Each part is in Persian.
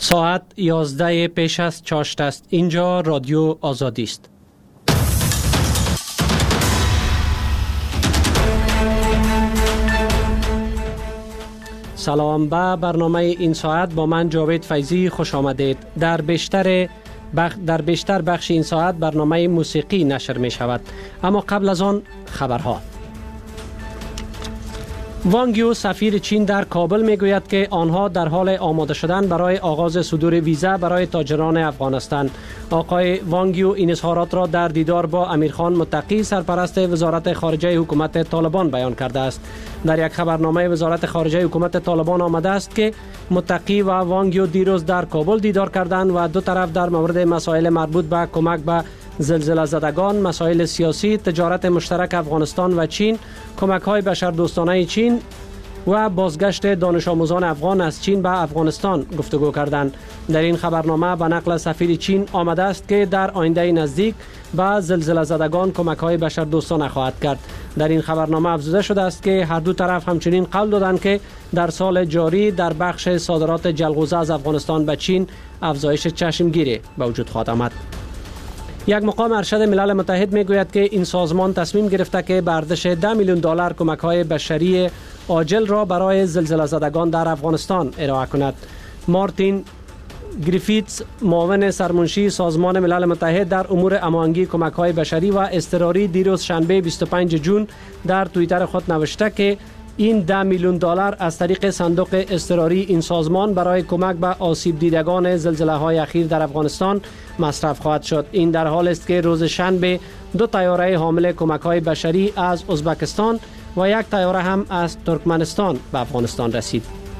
ساعت 11 پیش از چاشت است. اینجا رادیو آزادی است. سلام به برنامه این ساعت با من جاوید فیضی خوش آمدید. در بیشتر بخش این ساعت برنامه موسیقی نشر می شود، اما قبل از آن خبرها. وانگ یو سفیر چین در کابل می گوید که آنها در حال آماده شدن برای آغاز صدور ویزا برای تاجران افغانستان. آقای وانگ یو این اظهارات را در دیدار با امیرخان متقی سرپرست وزارت خارجه حکومت طالبان بیان کرده است. در یک خبرنامه وزارت خارجه حکومت طالبان آمده است که متقی و وانگ یو دیروز در کابل دیدار کردند و دو طرف در مورد مسائل مربوط به کمک به زلزله زدگان، مسائل سیاسی، تجارت مشترک افغانستان و چین، کمک‌های بشردوستانه چین و بازگشت دانش آموزان افغان از چین به افغانستان گفتگو کردند. در این خبرنامه به نقل سفیر چین آمده است که در آینده نزدیک به زلزله زدگان کمک‌های بشردوستانه خواهد کرد. در این خبرنامه افزوده شده است که هر دو طرف همچنین قول دادند که در سال جاری در بخش صادرات جلغوزه از افغانستان به چین افزایش چشمگیری به وجود خواهد آمد. یک مقام ارشد ملل متحد میگوید که این سازمان تصمیم گرفته که به ارزش 10 میلیون دلار کمک‌های بشری عاجل را برای زلزله زدگان در افغانستان ارائه کند. مارتین گریفیتس، معاون سرمنشی سازمان ملل متحد در امور هماهنگی کمک‌های بشری و اضطراری، دیروز شنبه 25 جون در توییتر خود نوشته که این 10 میلیون دلار از طریق صندوق اضطراری این سازمان برای کمک به آسیب دیدگان زلزله‌های اخیر در افغانستان مصرف خواهد شد. این در حال است که روز شنبه دو طیاره حامل کمک‌های بشری از ازبکستان و یک طیاره هم از ترکمنستان به افغانستان رسید.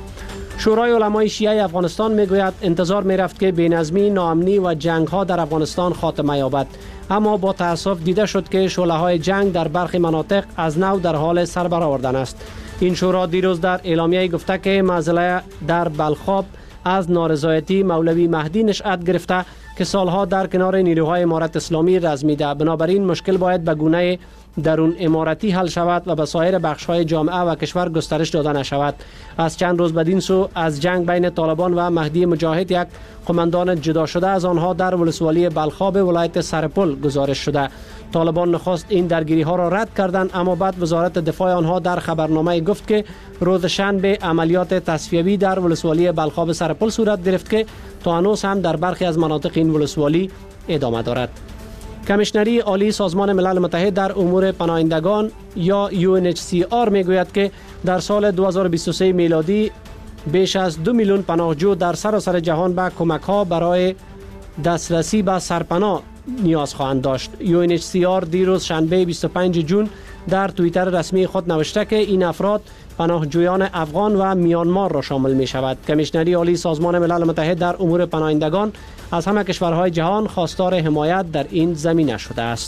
شورای علمای شیعه افغانستان میگوید انتظار میرفت که بی‌نظمی، ناامنی و جنگ‌ها در افغانستان خاتمه یابد، اما با تأسف دیده شد که شعله‌های جنگ در برخی مناطق از نو در حال سر برآوردن است. این شورا دیروز در اعلامیه گفته که معضله در بلخاب از نارضایتی مولوی مهدی نشأت گرفته که سالها در کنار نیروهای امارت اسلامی رزمیده. بنابراین مشکل باید به گونه درون امارتی حل شود و به سایر بخش‌های جامعه و کشور گسترش داده نشود. از چند روز بدین سو از جنگ بین طالبان و مهدی مجاهد یک قماندان جدا شده از آنها در ولسوالی بلخاب ولایت سرپل گزارش شده. طالبان نخست این درگیری‌ها را رد کردند، اما بعد وزارت دفاع آنها در خبرنامه گفت که روز شنبه عملیات تصفیوی در ولسوالی بلخاب سرپل صورت گرفت که تا هنوز هم در برخی از مناطق این ولسوالی ادامه دارد. کمیشنری عالی سازمان ملل متحد در امور پناهندگان یا UNHCR میگوید که در سال 2023 میلادی بیش از 2 میلیون پناهجو در سراسر جهان به کمک‌ها برای دسترسی به سرپناه نیاز خواهند داشت. UNHCR دیروز شنبه 25 جون در توییتر رسمی خود نوشته که این افراد پناهجویان افغان و میانمار را شامل می شود. کمیشنری عالی سازمان ملل متحد در امور پناهندگان از همه کشورهای جهان خواستار حمایت در این زمینه شده است.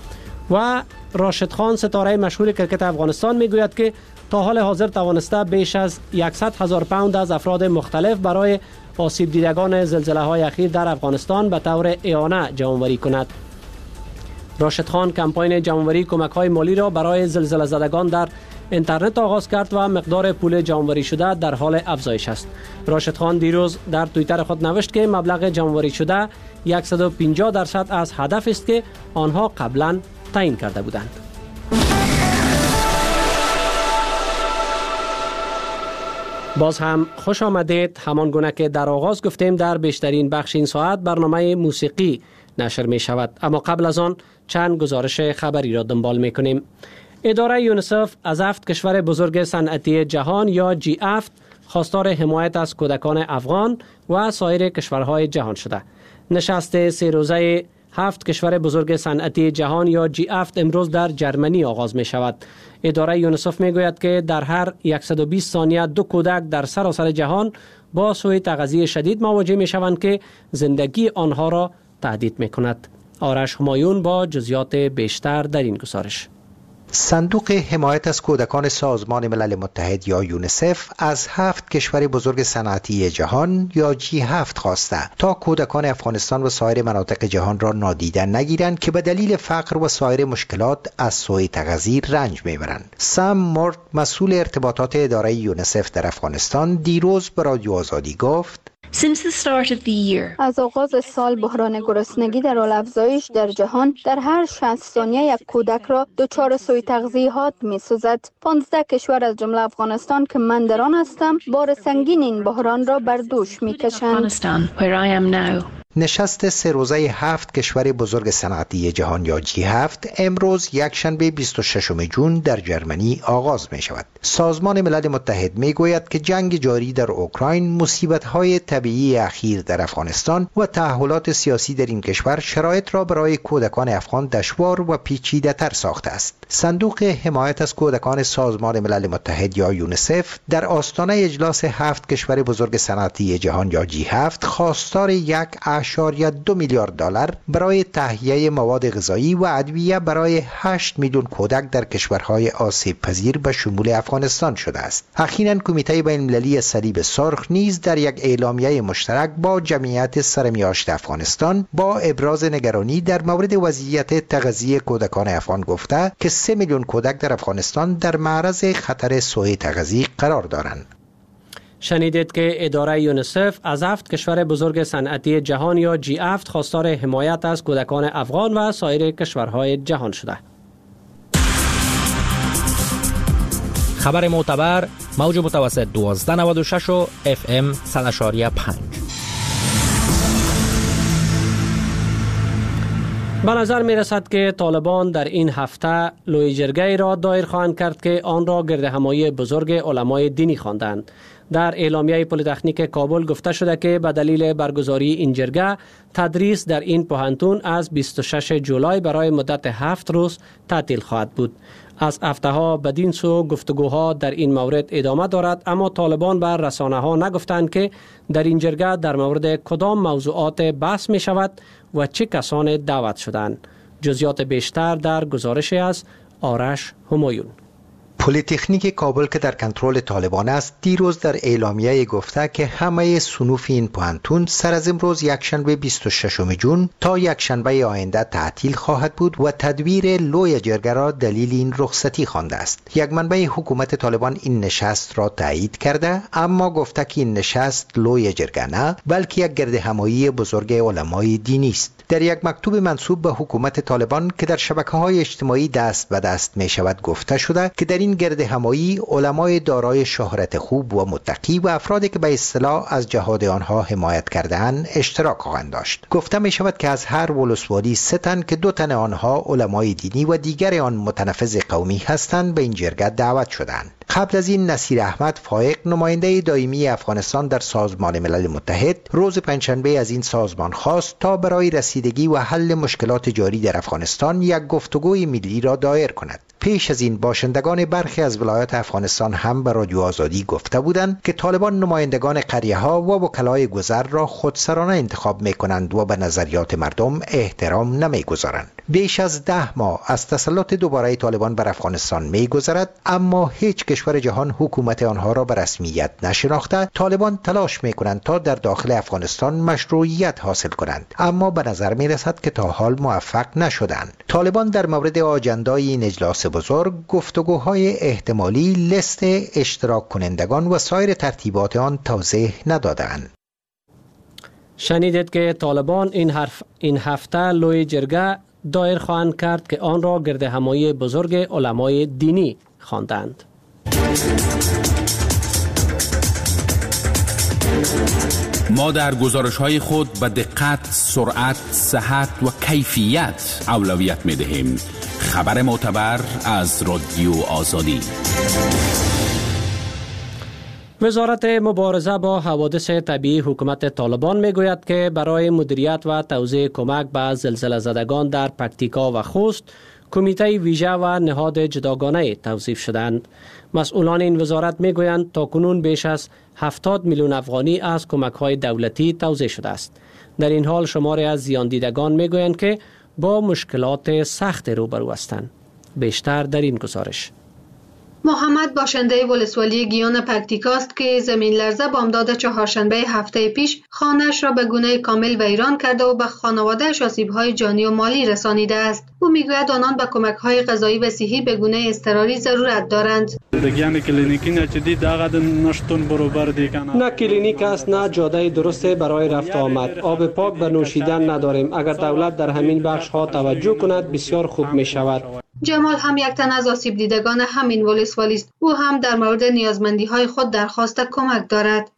و راشد خان، ستاره مشهور کرکت افغانستان، می گوید که تا حال حاضر توانسته بیش از 100,000 پوند از افراد مختلف برای آسیب دیدگان زلزله‌های اخیر در افغانستان به طور اعانه جمع‌آوری کند. راشد خان کمپاین جمع‌آوری کمک‌های مالی را برای زلزله زدگان در اینترنت آغاز کرد و مقدار پول جمع‌آوری شده در حال افزایش است. راشد خان دیروز در توییتر خود نوشت که مبلغ جمع‌آوری شده 150% از هدف است که آنها قبلا تعیین کرده بودند. باز هم خوش آمدید. همان گونه که در آغاز گفتیم در بیشترین بخش این ساعت برنامه موسیقی نشر می شود، اما قبل از آن چند گزارش خبری را دنبال می کنیم. اداره یونیسف از 7 کشور بزرگ صنعتی جهان یا G7 خواستار حمایت از کودکان افغان و سایر کشورهای جهان شده. نشست 3 روزه 7 کشور بزرگ صنعتی جهان یا G7 امروز در جرمنی آغاز می شود. اداره یونیسف می گوید که در هر 120 ثانیه 2 کودک در سراسر جهان با سوء تغذیه شدید مواجه می شوند که زندگی آنها را تهدید می کند. آرش همایون با جزئیات بیشتر در این گزارش. صندوق حمایت از کودکان سازمان ملل متحد یا یونیسف از 7 کشور بزرگ صنعتی جهان یا G7 خواسته تا کودکان افغانستان و سایر مناطق جهان را نادیده نگیرند که به دلیل فقر و سایر مشکلات از سوء تغذیه رنج میبرند. سام مورت، مسئول ارتباطات اداره یونیسف در افغانستان، دیروز به رادیو آزادی گفت: از آغاز سال بحران گرسنگی در حال افزایش در جهان در هر 60 ثانیه یک کودک را دچار سوء تغذیه‌ات می‌سازد. 15 کشور از جمله افغانستان که من در آن هستم بار سنگین این بحران را بر دوش می‌کشند. نشست 3 روزه 7 کشور بزرگ صنعتی جهان یا G7 امروز یکشنبه 26 جون در جرمنی آغاز می شود. سازمان ملل متحد می گوید که جنگ جاری در اوکراین، مصیبت‌های طبیعی اخیر در افغانستان و تحولات سیاسی در این کشور شرایط را برای کودکان افغان دشوار و پیچیده‌تر ساخته است. صندوق حمایت از کودکان سازمان ملل متحد یا یونیسف در آستانه اجلاس 7 کشور بزرگ صنعتی جهان یا G7 خواستار 1.2 میلیارد دلار برای تهیه مواد غذایی و ادویه برای 8 میلیون کودک در کشورهای آسیب پذیر به شمول افغانستان شده است. اخیراً کمیته بین‌المللی صلیب سرخ نیز در یک اعلامیه مشترک با جمعیت سرمیاشت افغانستان با ابراز نگرانی در مورد وضعیت تغذیه کودکان افغان گفته که 3 میلیون کودک در افغانستان در معرض خطر سوء تغذیه قرار دارند. شنیدید که اداره یونیسف از 7 کشور بزرگ صنعتی جهان یا G7 خواستار حمایت از کودکان افغان و سایر کشورهای جهان شده. خبر معتبر موج متوسط 1296 و FM 100.5. به نظر می رسد که طالبان در این هفته لوی جرگه را دایر خواهند کرد که آن را گردهمایی بزرگ علمای دینی خواندند. در اعلامیه پلیتکنیک کابل گفته شده که به دلیل برگزاری این جرگه تدریس در این پوهنتون از 26 جولای برای مدت 7 روز تعطیل خواهد بود. از هفته‌ها بدین سو گفتگوها در این مورد ادامه دارد، اما طالبان بر رسانه‌ها نگفتند که در این جرگه در مورد کدام موضوعات بحث می شود و چه کسان دعوت شدند. جزئیات بیشتر در گزارشی از آرش همایون. پلیتکنیک کابل که در کنترل طالبان است دیروز در اعلامیه گفته که همه صنوف این پوهنتون سر از امروز یکشنبه 26 جون تا یکشنبه آینده تعطیل خواهد بود و تدبیر لوی جرگه را دلیل این رخصتی خوانده است. یک منبع حکومت طالبان این نشست را تایید کرده، اما گفته که این نشست لوی جرگه نه بلکه یک گردهمایی بزرگ علمای دینی است. در یک مکتوب منسوب به حکومت طالبان که در شبکه‌های اجتماعی دست به دست می شود گفته شده که در این گردهمایی علمای دارای شهرت خوب و متقی و افرادی که به اصطلاح از جهاد آنها حمایت کرده‌اند اشتراک خواهند داشت. گفته می شود که از هر ولسوالی 3 تن که 2 تن آنها علمای دینی و دیگر آن متنفذ قومی هستند به این جرگه دعوت شدند. قبل از این نصیر احمد فائق نماینده دائمی افغانستان در سازمان ملل متحد روز پنجشنبه از این سازمان خواست تا برای رسیدگی و حل مشکلات جاری در افغانستان یک گفتگوی ملی را دایر کند. پیش از این باشندگان برخی از ولایات افغانستان هم به رادیو آزادی گفته بودند که طالبان نمایندگان قریه ها و وکلای گذر را خودسرانه انتخاب می کنند و به نظریات مردم احترام نمی گذارند. بیش از 10 ماه از تسلط دوباره طالبان بر افغانستان می گذرد، اما هیچ کشور جهان حکومت آنها را به رسمیت نشناخته. طالبان تلاش می کنند تا در داخل افغانستان مشروعیت حاصل کنند، اما به نظر می رسد که تا حال موفق نشدند. طالبان در مورد آجندای این اجلاس بزرگ گفتگوهای احتمالی، لیست اشتراک کنندگان و سایر ترتیبات آن توضیح ندادند. شنیدید که طالبان این هفته لوی جرگه دایر خواهند کرد که آن را گردهمایی بزرگ علمای دینی خواندند. ما در گزارش‌های خود به دقت، سرعت، صحت و کیفیت اولویت می‌دهیم. خبر معتبر از رادیو آزادی. وزارت مبارزه با حوادث طبیعی حکومت طالبان میگوید که برای مدیریت و توزیع کمک به زلزله زدگان در پکتیکا و خوست کمیته ویژه و نهاد جداگانه توظیف شدند. مسئولان این وزارت میگویند تاکنون بیش از 70 میلیون افغانی از کمک‌های دولتی توزیع شده است. در این حال شماری از زیان دیدگان میگویند که با مشکلات سخت روبرو هستند. بیشتر در این گزارش. محمد باشنده ولسوالی گیان پکتیکاست که زمین لرزه بامداد چهارشنبه هفته پیش خانه‌اش را به گونه کامل ویران کرده و به خانواده‌اش آسیب‌های جانی و مالی رسانیده است. او میگوید آنان به کمک‌های غذایی و صحی به گونه اضطراری ضرورت دارند. نه کلینیک است، نه جاده درست برای رفت آمد. آب پاک به نوشیدن نداریم. اگر دولت در همین بخش‌ها توجه کند بسیار خوب می‌شود. جمال هم یک تن از آسیب دیدگان همین ولسوالی است. او هم در مورد نیازمندی‌های خود درخواست کمک دارد.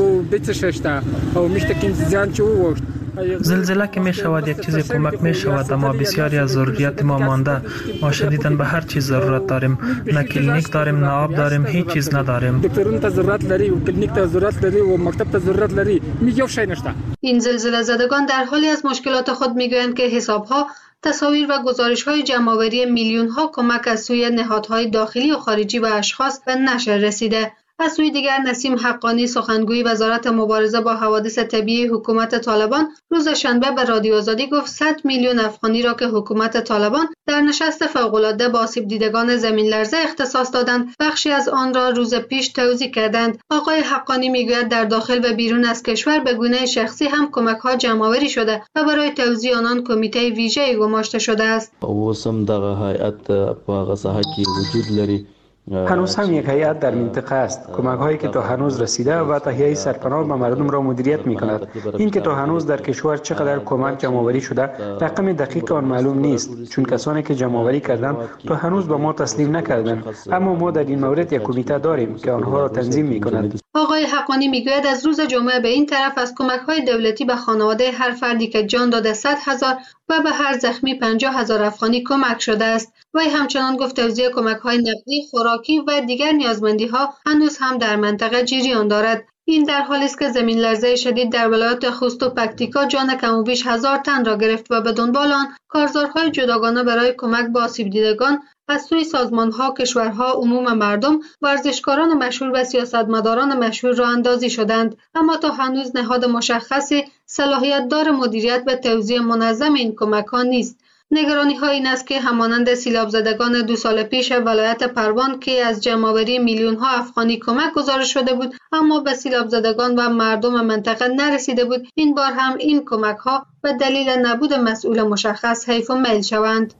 زلزله که می شود یک چیز کمک می شود، اما بسیاری از ضروریات ما مانده. ما شدیداً به هر چیز ضرورت داریم. نه کلینیک داریم، نه آب داریم، هیچ چیز نداریم. دکترون ته ضرورت لري و کلینیک ته ضرورت لري و مکتب ته ضرورت لري. میگه شی نشته. این زلزله زدگان در حالی از مشکلات خود میگویند که حساب‌ها، تصاویر و گزارش‌های جمع‌آوری میلیون‌ها کمک از سوی نهادهای داخلی و خارجی به اشخاص به نشر رسیده. از سوی دیگر نسیم حقانی سخنگوی وزارت مبارزه با حوادث طبیعی حکومت طالبان روز شنبه به رادیو آزادی گفت 100 میلیون افغانی را که حکومت طالبان در نشست فوق‌العاده با آسیب دیدگان زمین لرزه اختصاص دادند، بخشی از آن را روز پیش توزیع کردند. آقای حقانی میگوید در داخل و بیرون از کشور به گونه شخصی هم کمک‌ها جمع‌آوری شده و برای توزیع آنان کمیته ویژه‌ای گماشته شده است. اوسم دغه هیئت په هغه ساحه کې وجود لري. هنوز هم یک هیئت در منطقه است. کمک هایی که تا هنوز رسیده و تهیه سرپناه به مردم را مدیریت می کند. این که تا هنوز در کشور چقدر کمک جمع‌آوری شده رقم دقیق آن معلوم نیست، چون کسانی که جمع‌آوری کردند تا هنوز به ما تسلیم نکردند، اما ما در این مورد یک کمیته داریم که آنها را تنظیم می کند. آقای حقانی میگوید از روز جمعه به این طرف از کمک‌های دولتی به خانواده هر فردی که جان داده 100,000 و به هر زخمی 50,000 افغانی کمک شده است. وی همچنان گفت توزیع کمک‌های نقدی، خوراکی و دیگر نیازمندی‌ها هنوز هم در منطقه جریان دارد. این در حالی است که زمین لرزه شدید در ولایت خوست و پکتیکا جان کم و بیش 1000 تن را گرفت و به دنبال آن کارزارهای جداگانه برای کمک به آسیب دیدگان از سوی سازمان‌ها، کشورها، عموم مردم، ورزشکاران مشهور و سیاستمداران مشهور راه اندازی شدند، اما تا هنوز نهاد مشخصی صلاحیت دار مدیریت و توزیع منظم این کمک‌ها نیست. نگرانی‌ها این است که همانند سیلاب زدگان 2 سال پیش ولایت پروان که از جمع‌آوری میلیون‌ها افغانی کمک گزارش شده بود اما به سیلاب زدگان و مردم منطقه نرسیده بود، این بار هم این کمک‌ها به دلیل نبود مسئول مشخص حیف و میل شوند.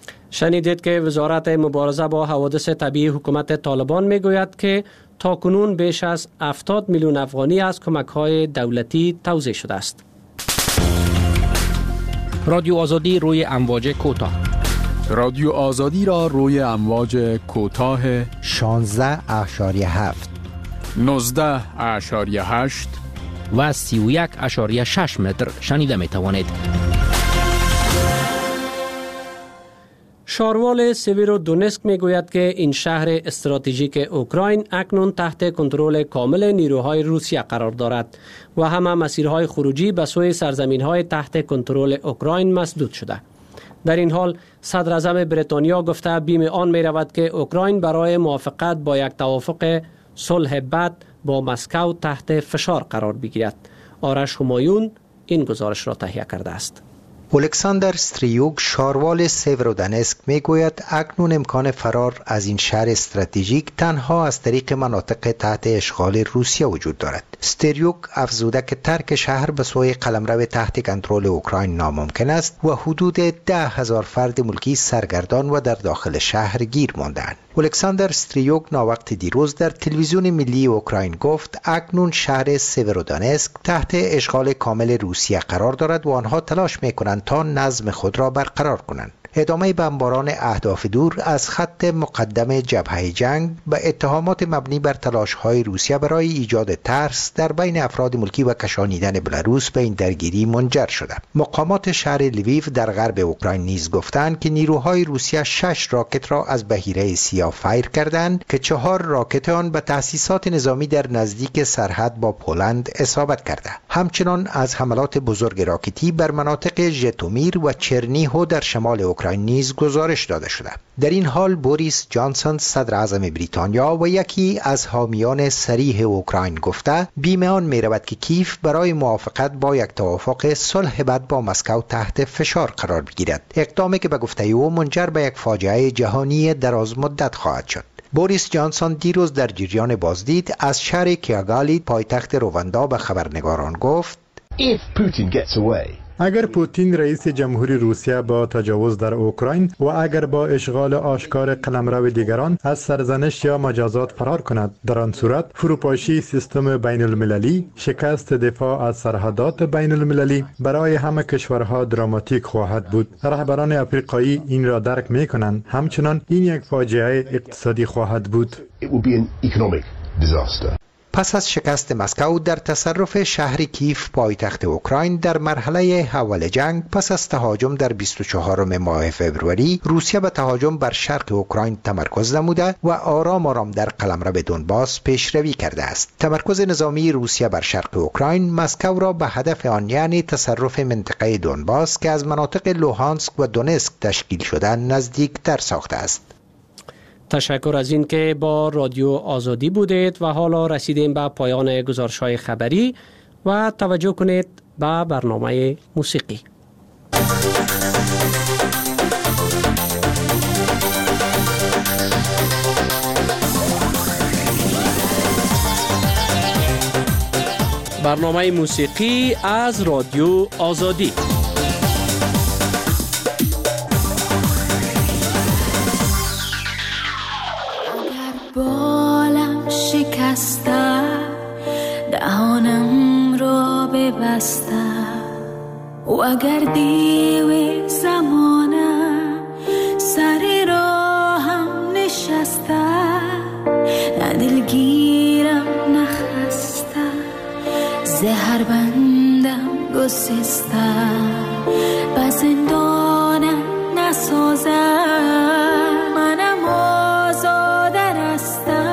شنیدید که وزارت مبارزه با حوادث طبیعی حکومت طالبان میگوید که تاکنون بیش از 70 میلیون افغانی از کمک‌های دولتی توزیع شده است. رادیو آزادی روی امواج کوتاه. رادیو آزادی را روی امواج کوتاه 16.7 19.8 و 31.6 متر شنیده می توانید. شاروال سیویرودونسک میگوید که این شهر استراتژیک اوکراین اکنون تحت کنترل کامل نیروهای روسیه قرار دارد و همه مسیرهای خروجی به سوی سرزمین‌های تحت کنترل اوکراین مسدود شده. در این حال صدر اعظم بریتانیا گفته بیم آن می رود که اوکراین برای موافقت با یک توافق صلح بعد با مسکو تحت فشار قرار بگیرد. آرش همایون این گزارش را تهیه کرده است. الکساندر استریوک شاروال سیورودونسک میگوید اکنون امکان فرار از این شهر استراتژیک تنها از طریق مناطق تحت اشغال روسیه وجود دارد. استریوک افزوده که ترک شهر به سوی قلمرو تحت کنترل اوکراین ناممکن است و حدود 10,000 فرد ملکی سرگردان و در داخل شهر گیر مانده‌اند. الکساندر استریوک ناوقت دیروز در تلویزیون ملی اوکراین گفت اکنون شهر سیورودونسک تحت اشغال کامل روسیه قرار دارد و آنها تلاش می‌کنند تا نظم خود را برقرار کنند. ادامه بمباران اهداف دور از خط مقدم جبهه جنگ به اتهامات مبنی بر تلاش‌های روسیه برای ایجاد ترس در بین افراد ملکی و کشانیدن بلاروس به این درگیری منجر شده. مقامات شهر لیویو در غرب اوکراین نیز گفتند که نیروهای روسیه 6 راکت را از بحیره سیاه فایر کردند که 4 راکت آن به تأسیسات نظامی در نزدیک سرحد با پولند اصابت کرده. همچنان از حملات بزرگ راکتی بر مناطق ژتومیر و چرنیهو در شمال اوکراین نیز گزارش داده شده. در این حال بوریس جانسون صدر اعظم بریتانیا و یکی از حامیان صریح اوکراین گفته بیم آن می رود که کیف برای موافقت با یک توافق صلح بعد با مسکو تحت فشار قرار بگیرد، اقدامی که به گفته او منجر به یک فاجعه جهانی دراز مدت خواهد شد. بوریس جانسون دیروز در جریان بازدید از شهر کیاگالی پایتخت رواندا به خبرنگاران گفت اگر پوتین رئیس جمهوری روسیه با تجاوز در اوکراین و اگر با اشغال آشکار قلمرو دیگران از سرزنش یا مجازات فرار کند، در آن صورت فروپاشی سیستم بین المللی، شکست دفاع از سرحدات بین المللی برای همه کشورها دراماتیک خواهد بود. رهبران افریقایی این را درک می کنند، همچنان این یک فاجعه اقتصادی خواهد بود. پس از شکست مسکو در تصرف شهر کیف پایتخت اوکراین در مرحله اول جنگ، پس از تهاجم در 24 ماه فوریه، روسیه به تهاجم بر شرق اوکراین تمرکز نموده و آرام در قلمرو دونباس پیشروی کرده است. تمرکز نظامی روسیه بر شرق اوکراین مسکو را به هدف آن، یعنی تصرف منطقه دونباس که از مناطق لوهانسک و دونسک تشکیل شده، نزدیکتر ساخته است. تشکر از این که با رادیو آزادی بودید و حالا رسیدیم به پایان گزارش‌های خبری و توجه کنید به برنامه موسیقی. برنامه موسیقی از رادیو آزادی. بالم شکسته دهانم را ببسته و اگر دیو زمانه سر راهم نشسته، نه دلگیرم نخسته، زهر بندم گسسته، به زندانم نسازه، منم آزاده رسته.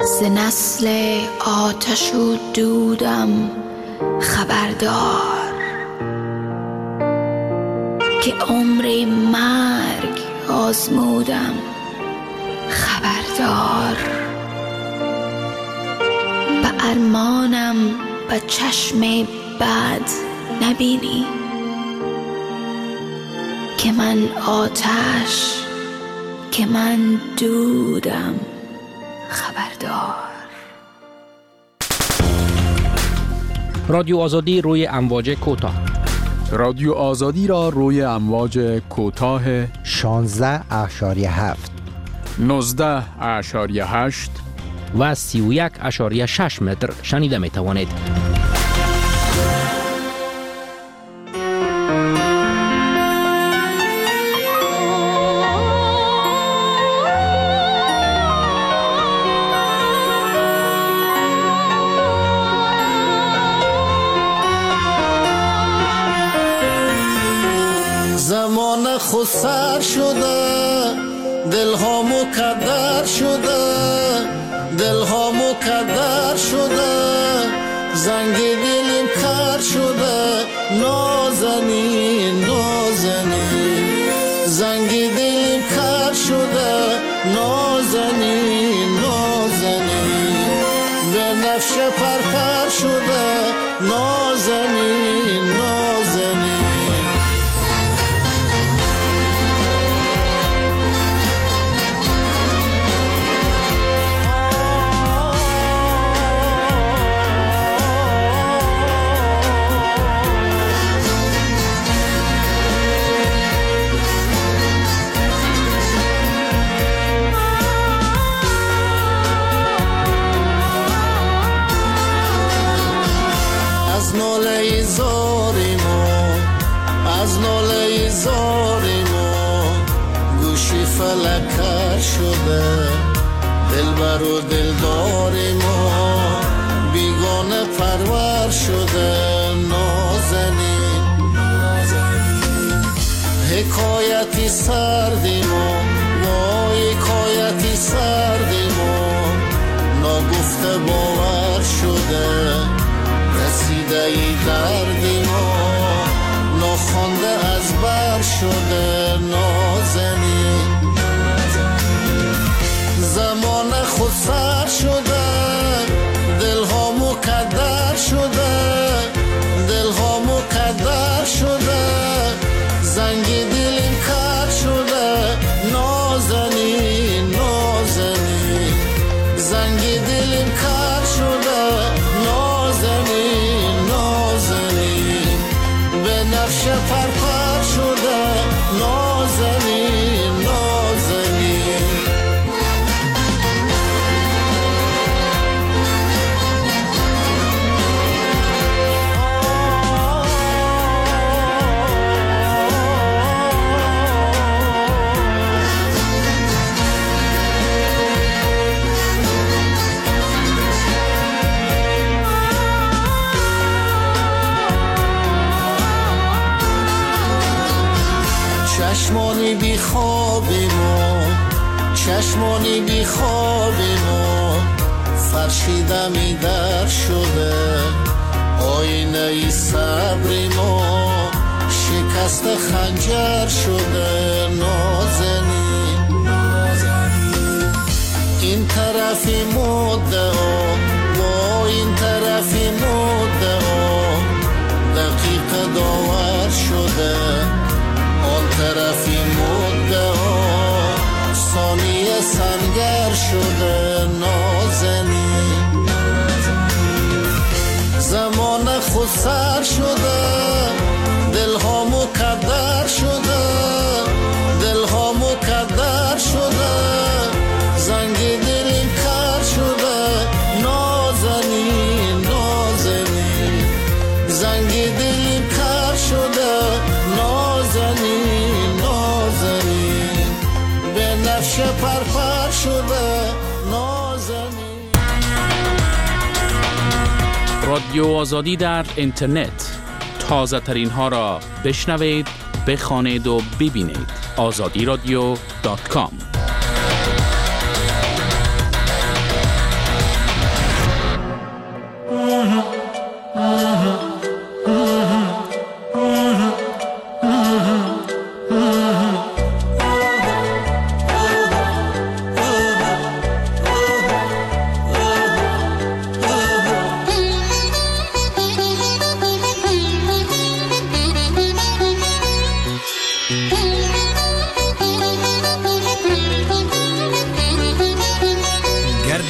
ز نسل آتش و دودم خبردار که عمر مرگ آزمودم خبردار. به ارمانم به چشم بد نبینی که من آتش که من دودم خبردار. رادیو آزادی روی امواج کوتاه. رادیو آزادی را روی امواج کوتاه 16.7 19.8 و 31.6 متر شنیده می توانید. زمان خود سر شده، دل ها مکدر شده، دل ها مکدر شده، زنگ دلیم کر شده، نازنین نازنین، زنگ دلیم کر شده، نازنین نازنین، به نفش پرپر شده، نازنین نازنین. از ناله زاری ما گوشی فلکر شده، دلبر و دلداری ما بیگانه پرور شده، نازنین حکایتی سردی ما، وای حکایتی سردی ما ناگفته باور شده، رسیده ای دردی ما ناخوانده از بر شده، نازنین زمان خود سر شده، دل ها مکدر شده، دل ها مکدر شده، زنگ دلیم کر شده، نازنین نازنین، زنگ دلیم کر شده، نازنین نازنین، به نفش پرپر شده، نازنین نازنین. چشمانی بی خوابی ما، چشمانی بی خوابی ما فرشیده می در شده، آینه ای صبری ما شکست خنجر شده، نازنین این طرفی مدعا با این طرفی مدعا دقیق داور شده، آن طرفی مدعا ثانیه سنگر شده، نازنین زمان خود سر شده، دل ها مکدر شده، دل ها مکدر شده، زنگ دلیم کر شده، نازنین نازنین، زنگ دلیم کر شده، نازنین نازنین، به نفش پرپر شده، نازنین. رادیو آزادی در اینترنت، تازه ترین ها را بشنوید، بخوانید و ببینید. azadiradio.com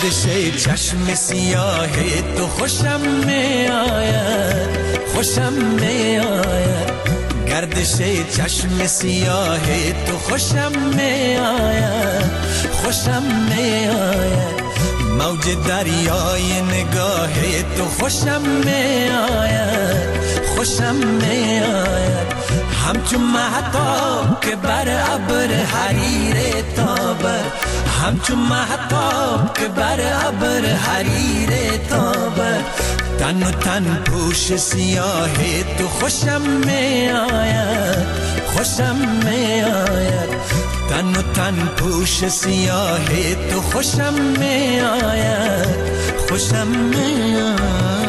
گردش چشم سیاه تو خوشم می آید، خوشم می آید. گردش چشم سیاه تو خوشم می آید، خوشم می آید. موج دریای نگاه تو خوشم می آید، خوشم می آید. همچون مهتاب که بر ابر حریر تابد، همچون مهتاب که بر ابر حریر تابد. تن و تن پوش سیاه تو خوشم می آید، خوشم می آید. تن و تن پوش سیاه تو خوشم می آید، خوشم می آید.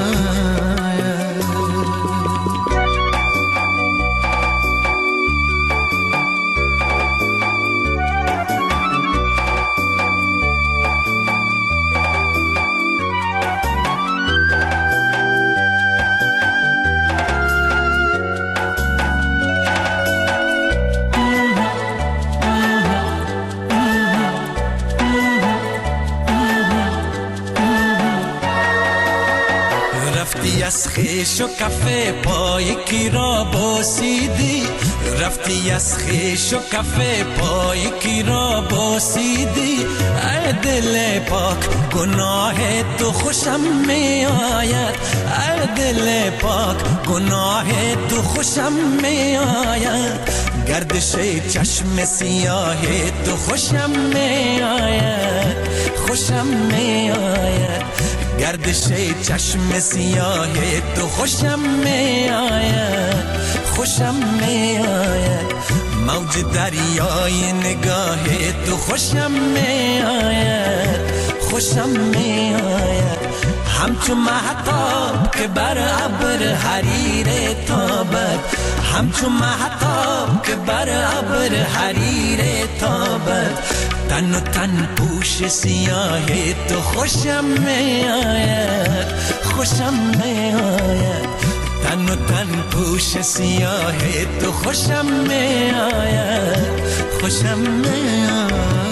از خیش و کفه پای کی را بوسیدی، رفتی از خیش و کفه پای کی را بوسیدی. ای دل پاک گناه تو خوشم می آید، ای دل پاک گناه تو خوشم می آید. گردش چشم سیاه تو خوشم می آید، خوشم می آید. گردش چشم سیاه تو خوشم می آید، خوشم می آید. موج دریای نگاه تو خوشم می آید، خوشم می آید. همچون مهتاب که بر ابر حریر تابد، همچون مهتاب که بر ابر حریر تابد. تن و تن پوش سیاه تو خوشم می آید، خوشم می آید. تن و تن پوش سیاه تو خوشم می آید، خوشم می آید.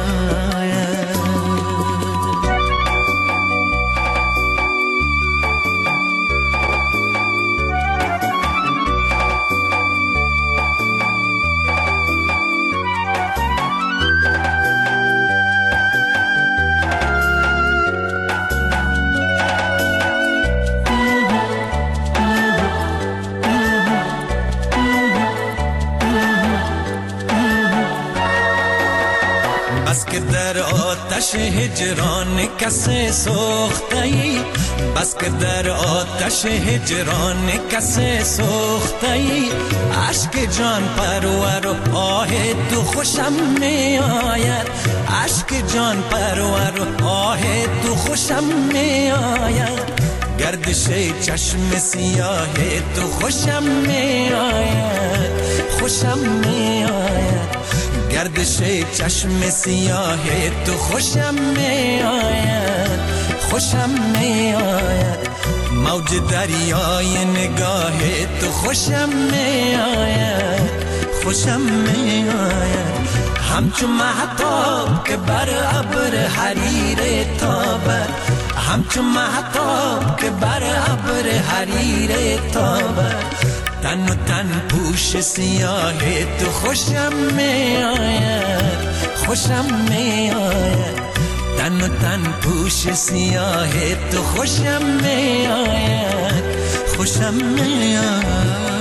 در آتش هجران کسی سوخته‌ای، بس که در آتش هجران کسی سوخته‌ای. عشق جان پرور و آه تو خوشم می آید، عشق جان پرور و آه تو خوشم می آید. گردش چشم سیاه تو خوشم می آید، خوشم می آید. گردش چشم سیاه تو خوشم می آید، خوشم می آید. موج دریای نگاه تو خوشم می آید، خوشم می آید. همچون مهتاب که بر ابر حریر تابد، همچون مهتاب که بر ابر حریر تابد. تن و تن پوش سیاه تو خوشم می آید، خوشم می آید. تن و تن پوش سیاه تو خوشم می آید، خوشم می آید.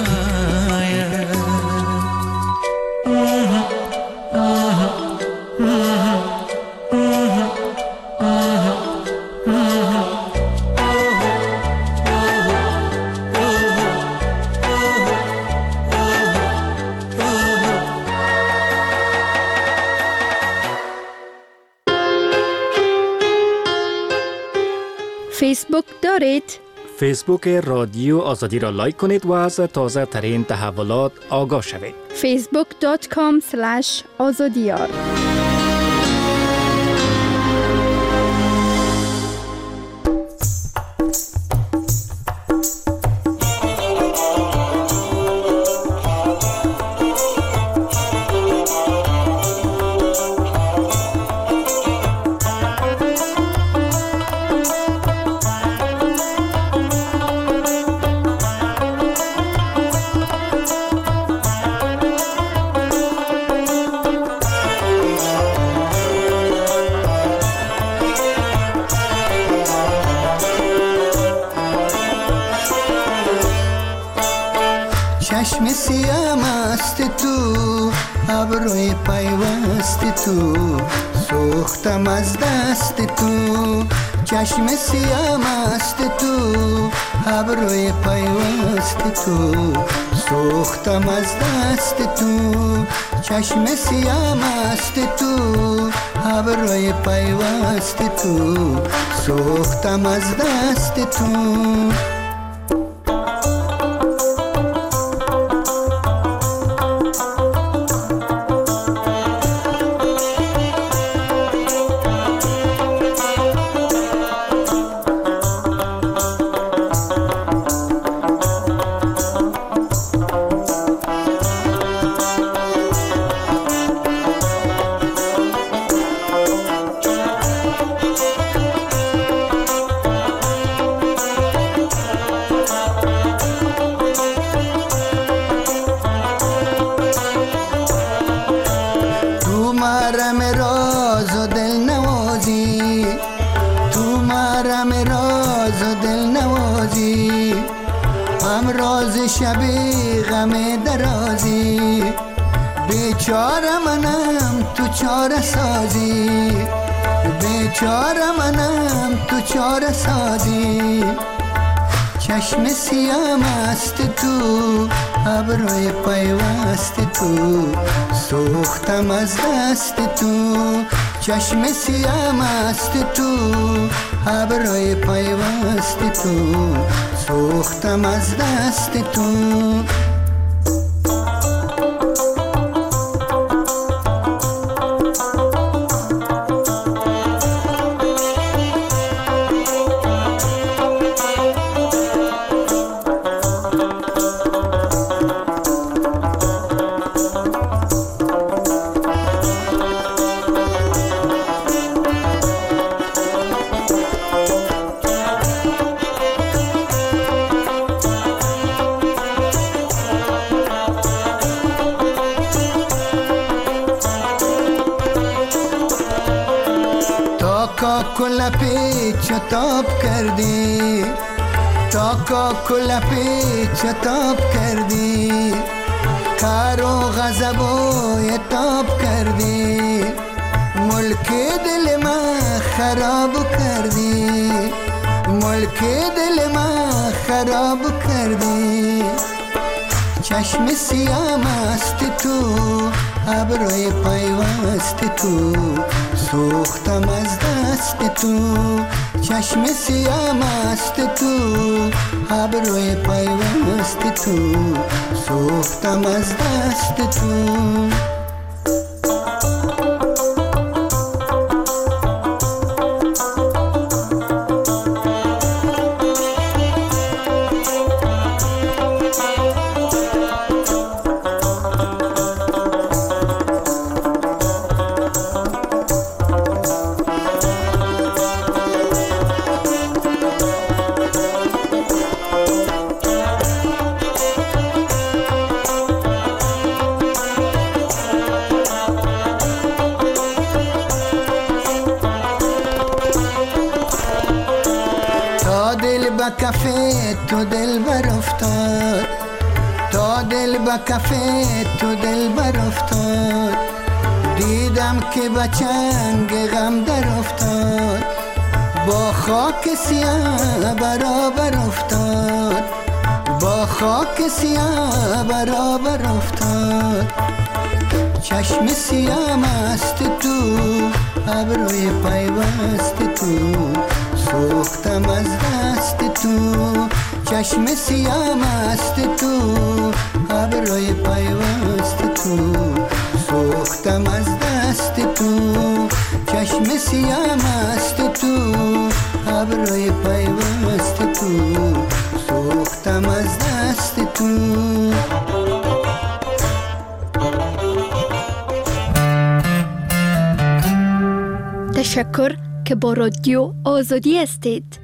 فیسبوک دارید؟ فیسبوک رادیو آزادی را لایک کنید و از تازه ترین تحولات آگاه شوید. facebook.com/azadiyar چشم سیاه مست تو ابروی پیوست تو سوختم از دست تو چشم سیاه مست تو ابروی پیوست تو سوختم از دست تو چشم سیاه مست تو ابروی پیوست تو سوختم از دست تو شبی غم درازی بیچاره منم تو چاره سازی بیچاره منم تو چاره سازی چشم سیاه مست تو ابروی پیوست تو سوختم از دست تو چشم سیاه مست تو ابروی پیوست تو سوختم از دست تو کل پیچ تاب کردی تا کل پیچ تاب کردی کار و غضب و تاب کردی ملک دل من خراب کردی ملک دل من خراب کردی چشم سیاه مست تو ابروی پیوست تو سوختم از دست تو چشم سیاه مست تو ابروی پیوست تو سوختم از دست تو کفه تو دل بر افتاد تا دل با کفه تو دل بر افتاد دیدم که با چنگ غم در افتاد با خاک سیاه برابر افتاد با خاک سیاه برابر افتاد چشم سیاه مست تو ابروی پیوست تو سوختم از دست تو چشم سیاه مست تو ابروی پیوست تو سوختم از دست تو چشم سیاه مست تو ابروی پیوست تو سوختم از دست تو تشکر که با رادیو آزادی هستید.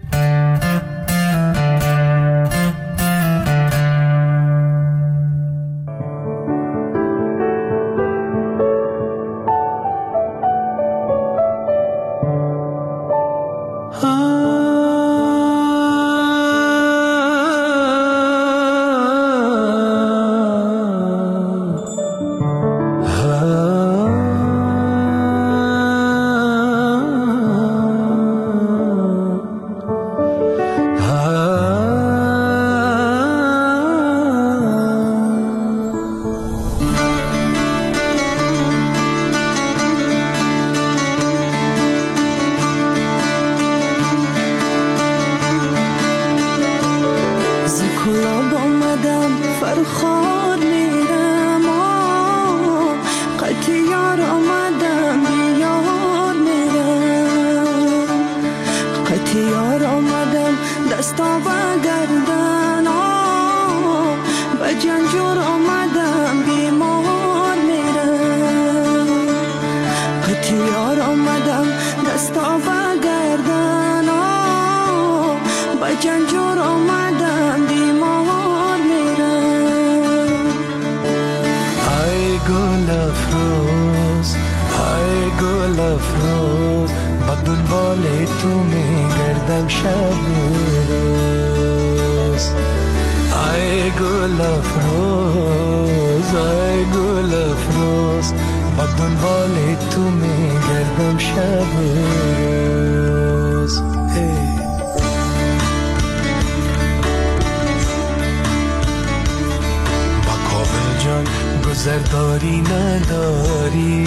یار آمدم دستا و گردن با جنجور آمدم بیمار میرم. ای گل افروز ای گل افروز با دنبال تو میگردم شب روز. ای گل افروز ای گل افروز با دنبال تو میگردم شب روز. با کابل جان گذرداری نداری،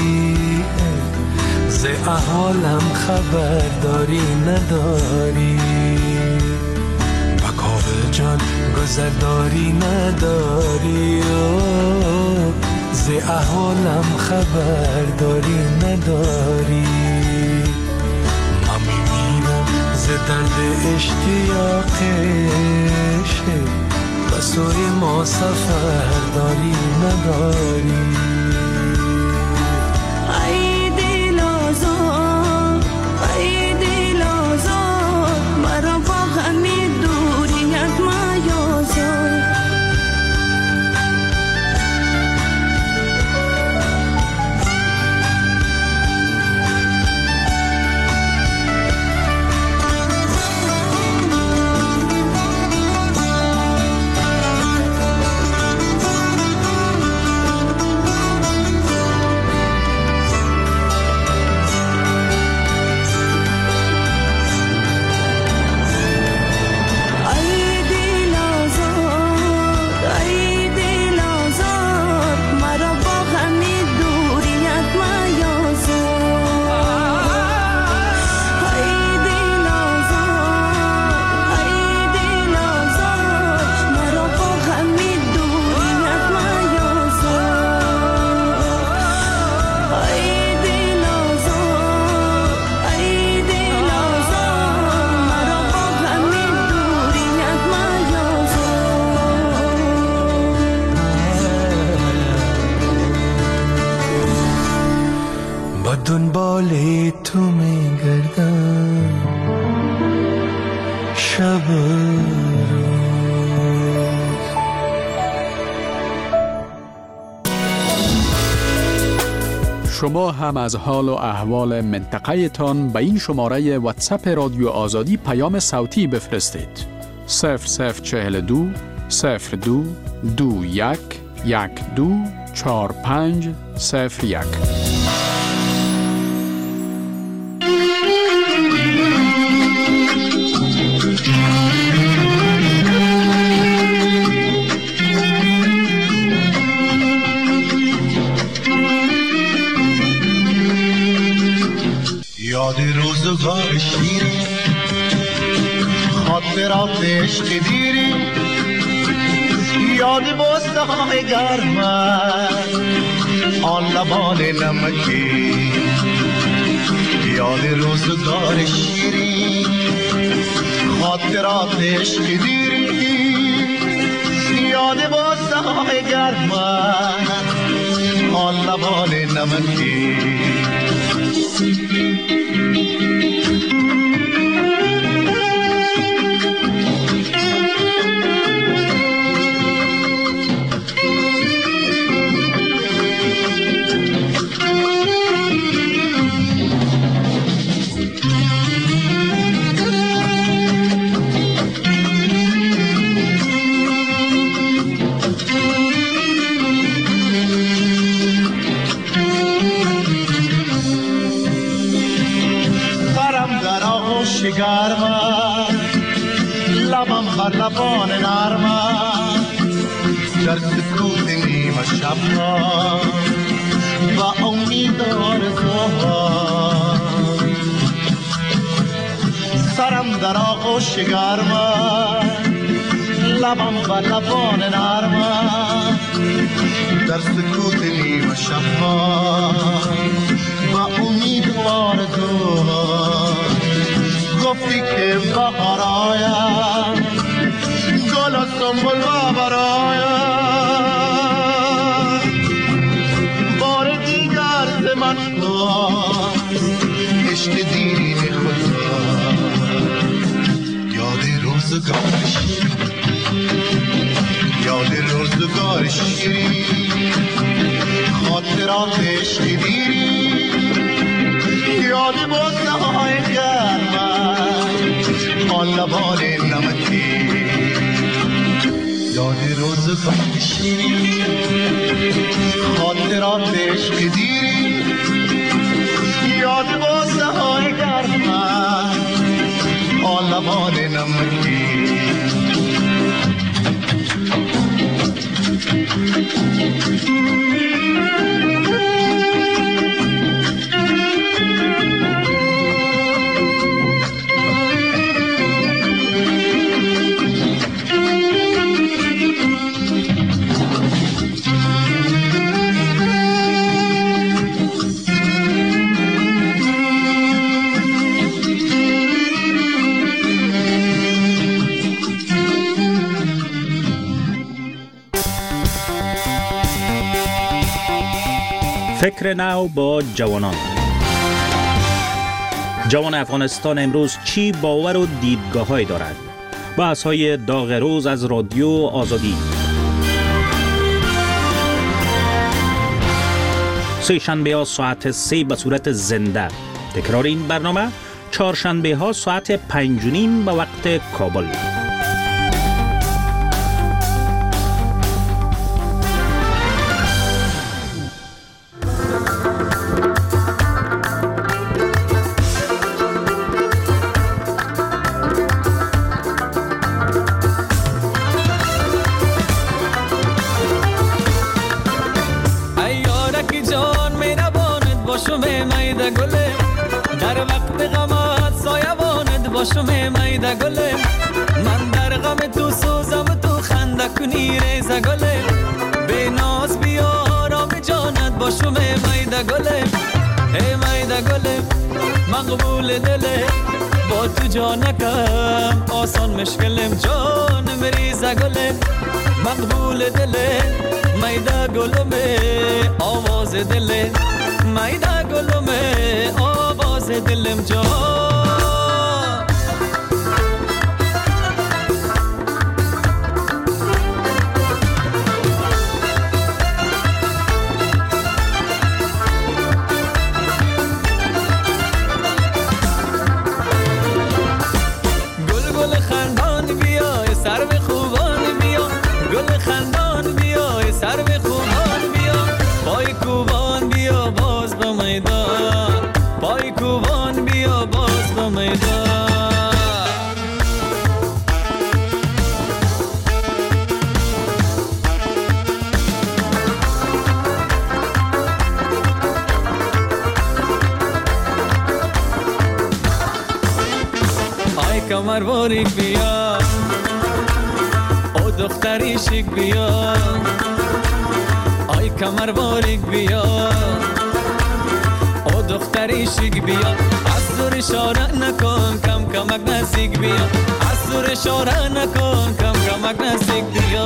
ز احوالم خبرداری نداری. با کابل جان گذرداری نداری، ز احوالم خبرداری نداری. من میمیرم ز درد اشتیاقش، به سوی ما سفرداری نداری. ای دل آزاد ای دل آزاد مرا با همین دوریت میازاد. دنبال تو میگردم شب روز. شما هم از حال و احوال منطقه تان به این شماره واتساپ رادیو آزادی پیام صوتی بفرستید. 0042 02 21 12 45 01. یاد روزگار شیرین، خاطرات عشق دیرین، یاد بوسه های گرم آن لبان نمکی. یاد روزگار شیرین، خاطرات عشق دیرین، یاد بوسه های گرم آن لبان نمکی. گرمم لبم بر لبان نرمم، در سکوت نیمه شب و امید آرزوها. سرم در آغوش گرمم لبم بر لبان نرمم، در سکوت نیمه شب و امید آرزوها. گفتی که بهار آید گل و سنبل و براید، بار دیگر ز من کن عشق دیرین خدا یاد روزگار شیرین خاطرات عشق دیرین یاد بوسه های گرمت آن لبان نمکی یاد روزگار شیرین خاطرات عشق دیرین یاد بوسه های گرمت آن لبان نمکی فکر نو با جوانان. جوان افغانستان امروز چی باور و دیدگاه‌هایی دارد؟ بحث‌های داغ روز از رادیو آزادی. سه شنبه ها ساعت 3 به صورت زنده. تکرار این برنامه چهارشنبه ها ساعت 5:30 به وقت کابل. باشم میده گله من در غم تو سوزم تو خنده کنی ریزه گله به ناز بیا آرام جانت باشم میده گله ای میده گله مقبول دله با تو جانکم آسان مشکلم جان مریزه گله مقبول دله میده گلمه آواز دله میده گلمه آواز دلم جان کمر باریک بیا او دختری شیک بیا آی کمر باریک بیا او دختری شیک بیا از دور اشاره نکن کم کمک نزدیک بیا از دور اشاره نکن کم کمک نزدیک بیا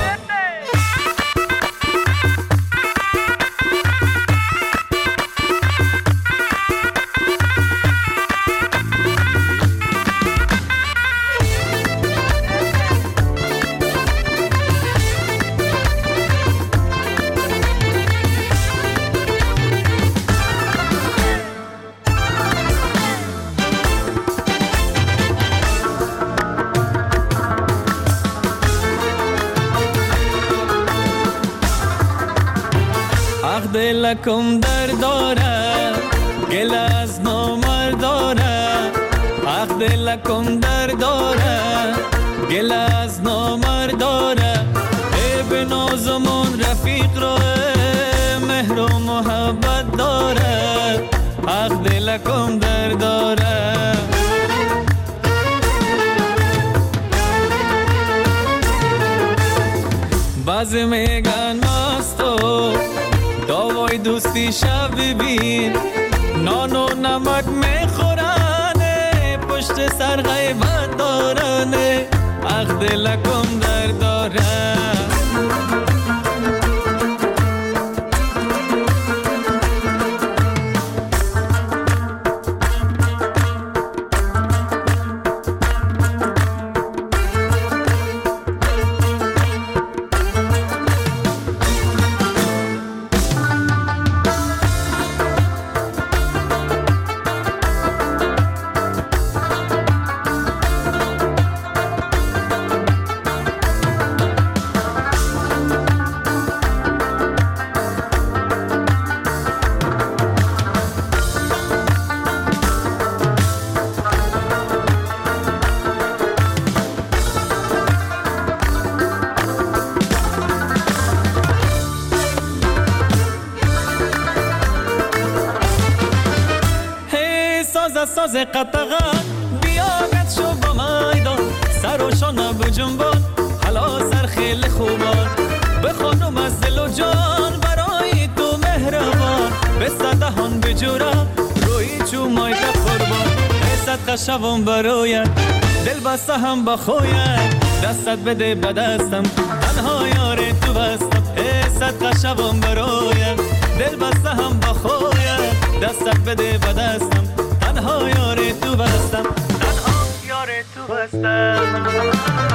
دلکم در داره گل از نامر داره حق دلکم در داره گل از نامر داره ای به نازمون رفیق را مهر و محبت داره حق دلکم در داره بعضی میگن مستو داوای دوستی شب ببین نان و نمک میخورنه پشت سر غیبت دارنه حق دلکم در داره ساز قطغان بیاگت شو با میدان سر و شانه بجنبان حالا سر خیلی خوبان بخوانم از دل و جان برای تو مهربان به صدهان بجورم روی چومای که قربان صدقه شوم برایت دل بسته هم با خویت دستت بده به دستم تنها یار تو بستم صدقه شوم برایت دل بسته هم با خویت دستت بده به دستم تنها یار تو بستم تنها یار تو بستم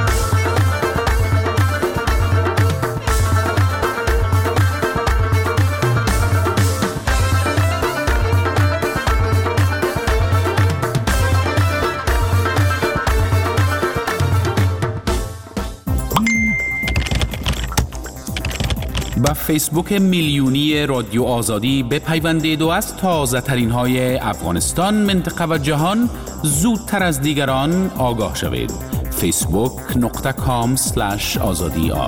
با فیسبوک میلیونی رادیو آزادی بپیوندید و از تازه ترین های افغانستان، منطقه و جهان زودتر از دیگران آگاه شوید. facebook.com/azadiar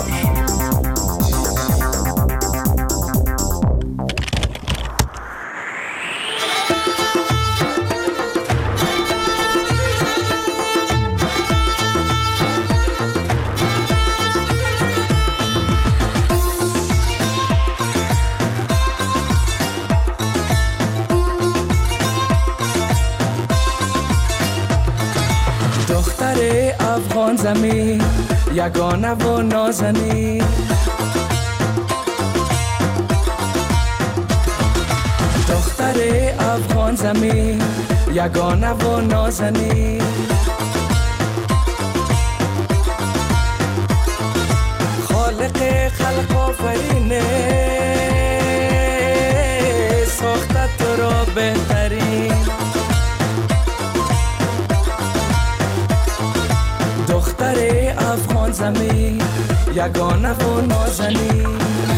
افغان زمین یگانه و نازنین دختر افغان زمین یگانه و نازنین خالق خلق آفرینه ساخته تو را بهترین دختر افغان زمین یگانه و نازنین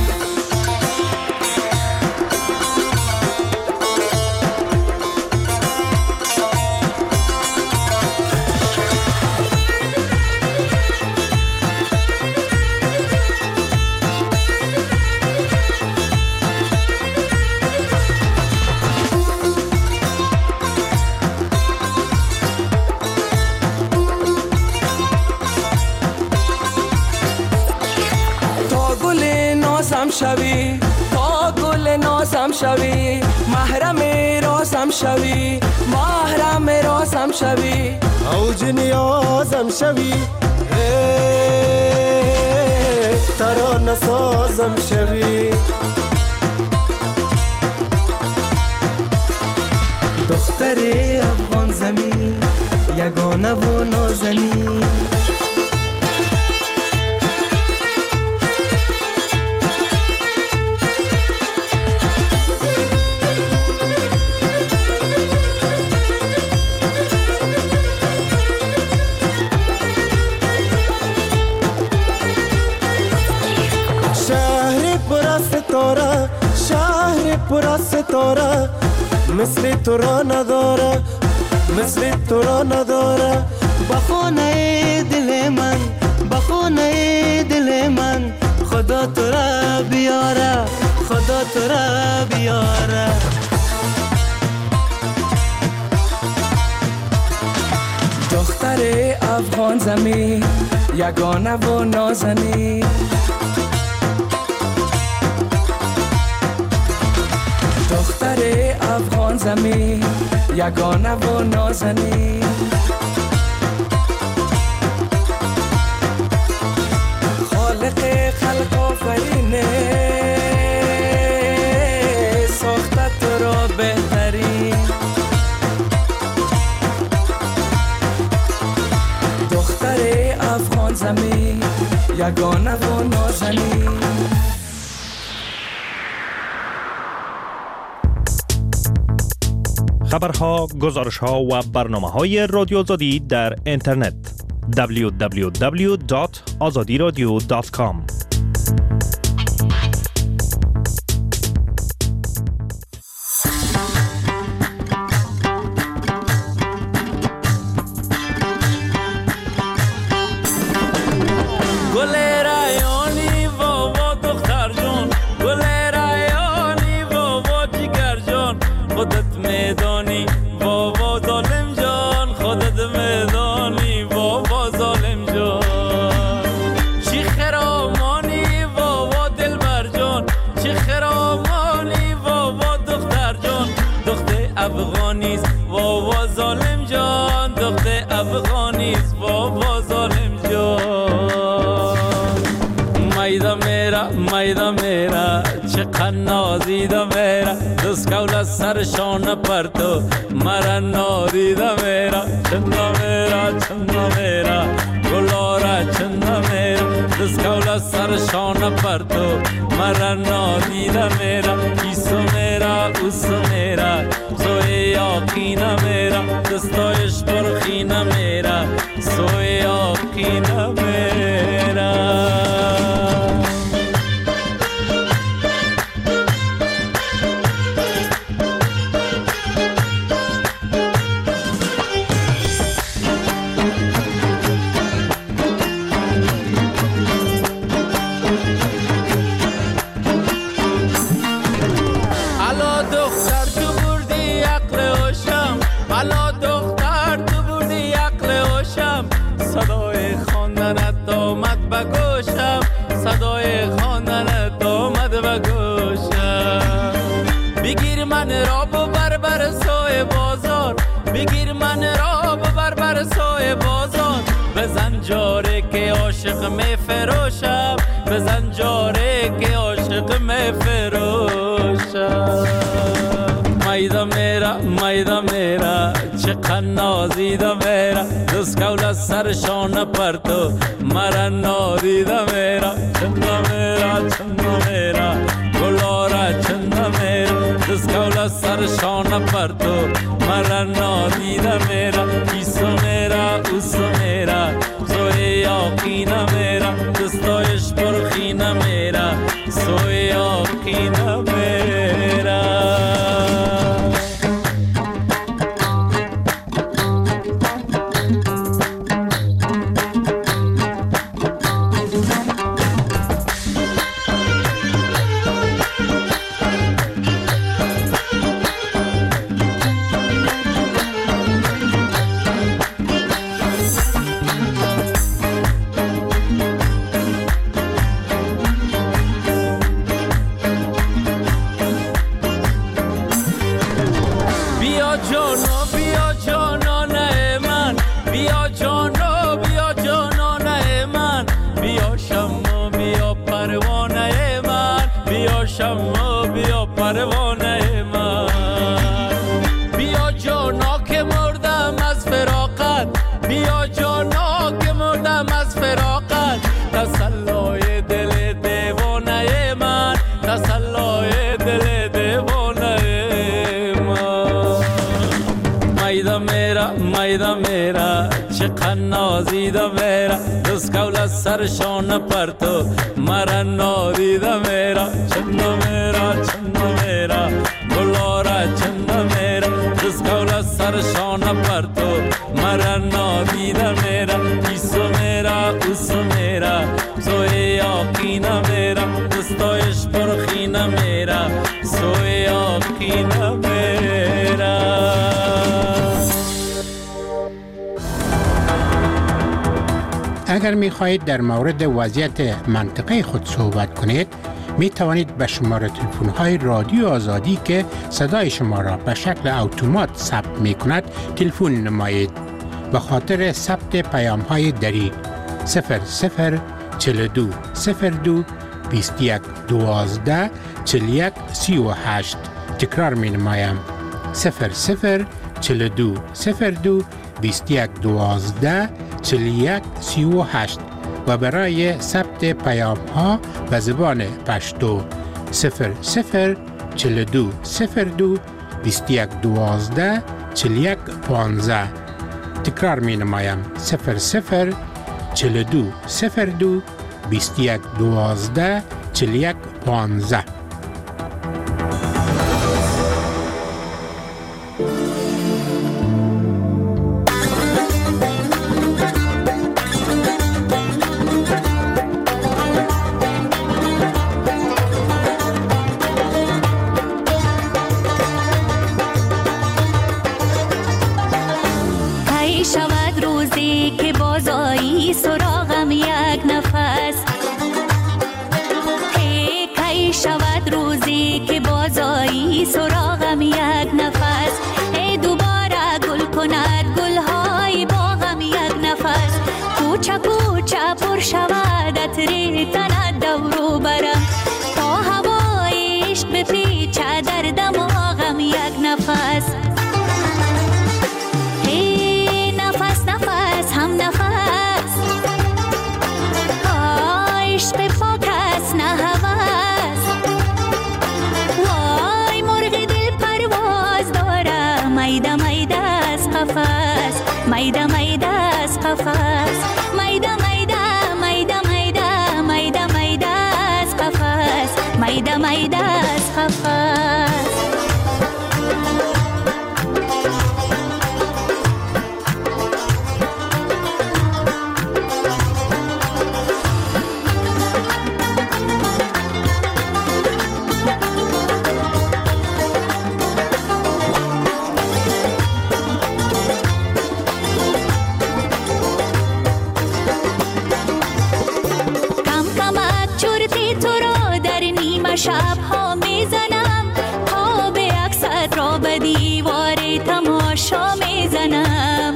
شوی تا گل نازم شوی محرم رازم شوی محرم رازم شوی اوج نیازم شوی ترانه سازم شوی دختر افغان زمین یگانه و نازنین شهر پر ستاره مثل تو را نداره مثل تو را نداره بخونه دل من بخونه دل من خدا تو را بیاره خدا تو را بیاره دختر افغان زمین یگانه و نازنین دختر افغان زمین یگانه و نازنین خالق خلق آفرینه ساخته تو را بهترین دختر افغان زمین یگانه و نازنین خبرها، گزارش‌ها و برنامه‌های رادیو آزادی در اینترنت www.azadiradio.com گل رایانی بابا دختر جون گل رایانی بابا جگر جون خودت میدانی بابا افغانیست بابا ظالم جان دختر افغانیست بابا ظالم جان میدا میرا چقدر نازیده میرا دست کول سرشان پرتو مرا نادیده میرا چندا میرا گلارا چندا میرا دست کول سرشان پرتو مرا نادیده میرا ایسو میرا اوسو میرا سوی یاقینا میرا دستایش برخینا میرا سوی یاقینا میرا صدای خواندنت آمد و گوشم بگیر من را ببر سوی بازار بگیر من را ببر سوی بازار بزن جاره که عاشق می فروشم بزن جاره که عاشق می فروشم میدا میرا چقدر نازیده میرا دست کول سرشان پرتو مرا نادیده میرا چندا میرا گلارا چندا میرا دست کول سرشان پرتو مرا نادیده میرا ایسو میرا اوسو میرا سوی یاقینا میرا دستایش برخینا میرا سوی یاقینا میرا میدا میرا چقدر نازیده میرا دست کول سرشان پرتو مرا نادیده میرا چندا میرا گلارا چندا میرا دست کول سرشان پرتو مرا نادیده میرا ایسو میرا اوسو میرا سوی یاقینا میرا دستایش برخینا میرا سوی یاقینا میرا اگر می خواهید در مورد وضعیت منطقه خود صحبت کنید می توانید به شماره تلفن های رادیو آزادی که صدای شما را به شکل اتومات ثبت می کند تلفن نمایید. به خاطر ثبت پیام های دری 0042 02 21 12 41 38 تکرار می نمایم 0042 02 21 12 41 38 و برای ثبت پیام ها به زبان پشتو 0042 02 21 12 41 15 تکرار می نمایم 0042 02 21 12 41 15 شود روزی که بازایی سراغم یک نفس ای از قفس میده میده از قفس میده میده میده میده میده میده از قفس میده میده از قفس شب ها میزنم پا به عکست را به دیوار تماشا میزنم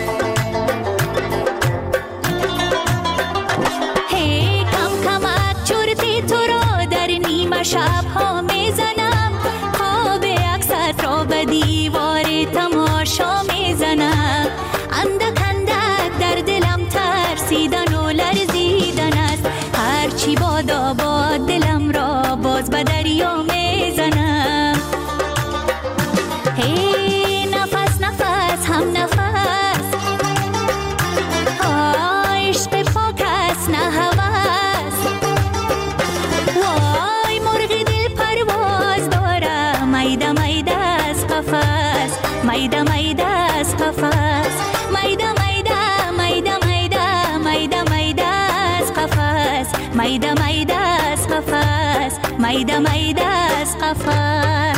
هی کم کمک چرتی تو را در نیمه شب ها میزنم پا به عکست را به دیوار تماشا میزنم اندک اندک در دلم ترسیدن و لرزیدن است هرچی بادا باد دلم را باز به دریا میزنم هی نفس نفس هم نفس عشق پاک است نه هوس وای مرغ دل پرواز داره میده میده از قفس میده میده از قفس میده میده میده میده میده میده از قفس میده میده از قفس میده میده از قفس